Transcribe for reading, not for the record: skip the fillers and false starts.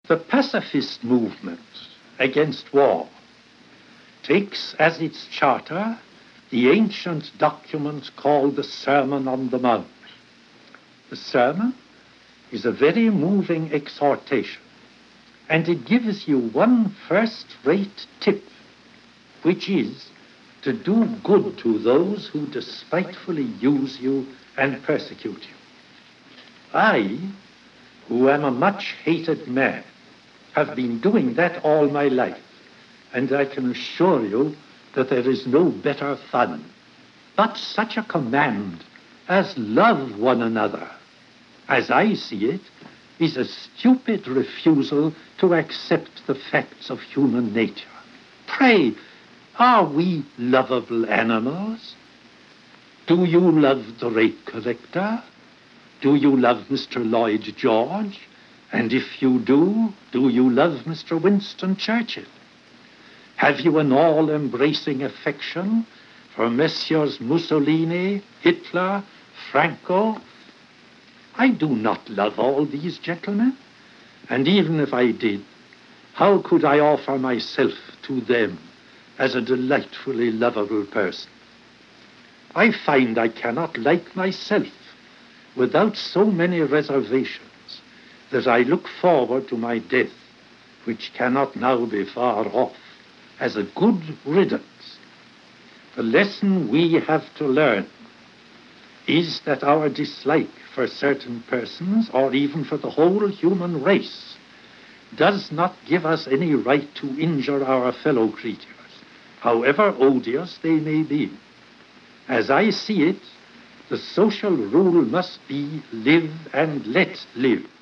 The pacifist movement against war takes as its charter the ancient document called the Sermon on the Mount. The sermon is a very moving exhortation, and it gives you one first-rate tip, which is to do good to those who despitefully use you and persecute you. I, who am a much-hated man, have been doing that all my life, and I can assure you that there is no better fun. But such a command as love one another, as I see it, is a stupid refusal to accept the facts of human nature. Pray, are we lovable animals? Do you love the rate collector? Do you love Mr. Lloyd George? And if you do you love Mr. Winston Churchill? Have you an all-embracing affection for Messieurs Mussolini, Hitler, Franco? I do not love all these gentlemen, and even if I did, how could I offer myself to them as a delightfully lovable person? I find I cannot like myself without so many reservations that I look forward to my death, which cannot now be far off, as a good riddance. The lesson we have to learn is that our dislike for certain persons, or even for the whole human race, does not give us any right to injure our fellow creatures, however odious they may be. As I see it, the social rule must be live and let live.